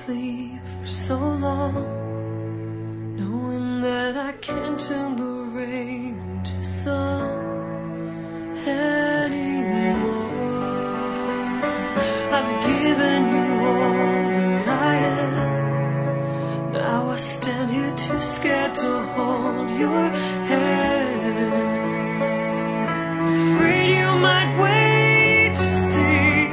sleep for so long, knowing that I can't turn the rain into song anymore. I've given you all that I am. Now I stand here too scared to hold your hand, afraid you might wait to see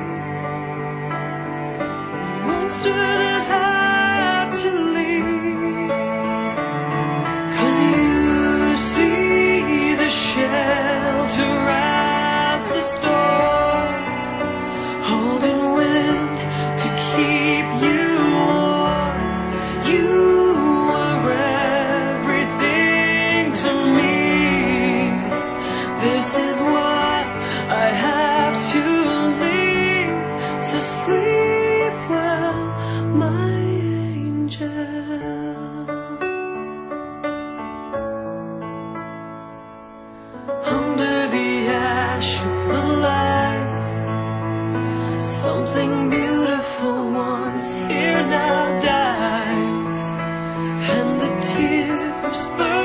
the monster that had to leave. 'Cause you see the shelter as the storm, holding wind to keep you warm. You are everything to me. This is what I have to leave. So sleep well, my angel. Under the ash and the lights, something beautiful once here now dies, and the tears burn